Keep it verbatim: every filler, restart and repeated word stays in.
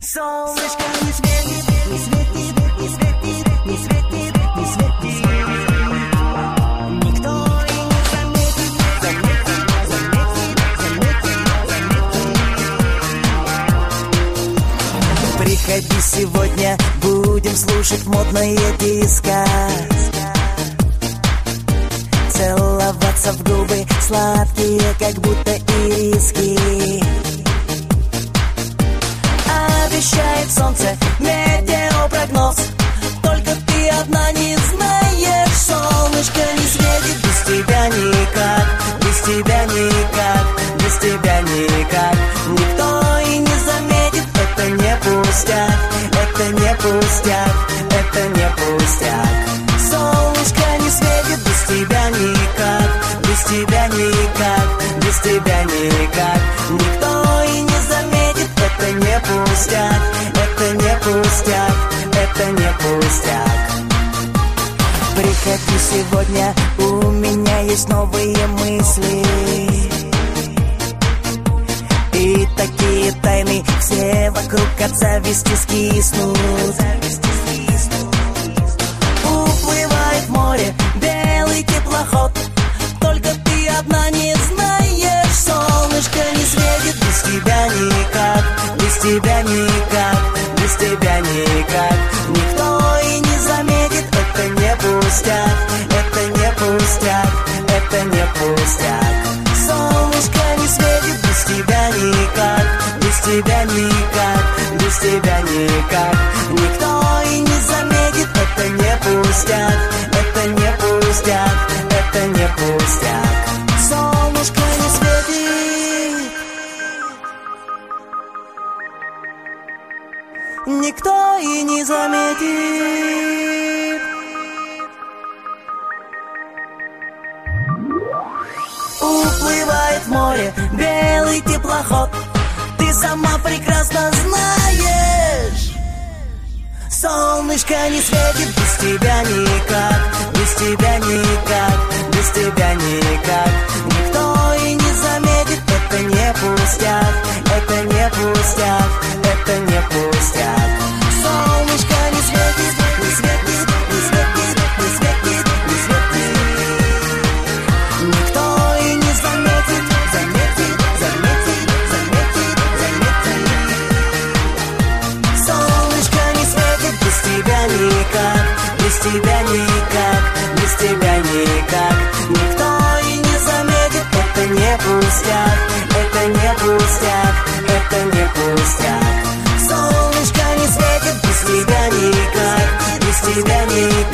Солнышко не светит, не светит, не светит, не светит, не светит. Никто и не заметит, заметит, заметит, заметит, заметит. Приходи сегодня, будем слушать модные диско. Целоваться в губы, сладкие, как будто ириски. Обещает солнце, метеопрогноз. Только ты одна не знаешь, солнышко не светит. Без тебя никак, без тебя никак, без тебя никак. Никто и не заметит, это не пустяк, это не пустяк, это не пустяк. Солнышко не светит, без тебя никак, без тебя никак, без тебя никак. Никто и не заметит, это не пустяк, это не пустяк, это не пустяк. Приходи сегодня, у меня есть новые мысли. И такие тайны, все вокруг от зависти скиснут. Уплывает в море белый теплоход. Только ты одна не знаешь, солнышко не светит. Без тебя никак, без тебя никак, без тебя никак. Никто и не заметит, это не пустяк, это не пустяк, это не пустяк. Солнышко не светит, без тебя никак, без тебя никак, без тебя никак. Никто и не заметит, это не пустяк, это не пустяк, это не пустяк. Солнышко не светит. Никто и не заметит. Уплывает в море белый теплоход. Ты сама прекрасно знаешь, солнышко не светит. Без тебя никак, без тебя никак, без тебя никак. Никто и не заметит, это не пустяк, это не пустяк, это не пустяк. Солнышко не светит, не светит, не светит, не светит, не светит. Никто и не заметит, заметит, заметит, заметит, заметит. Солнышко не светит, без тебя никак, без тебя никак, без тебя никак. Никто и не заметит, это не пустяк, это не пустяк, это не пустяк. Солнышко не светит, без тебя никак, без тебя никак.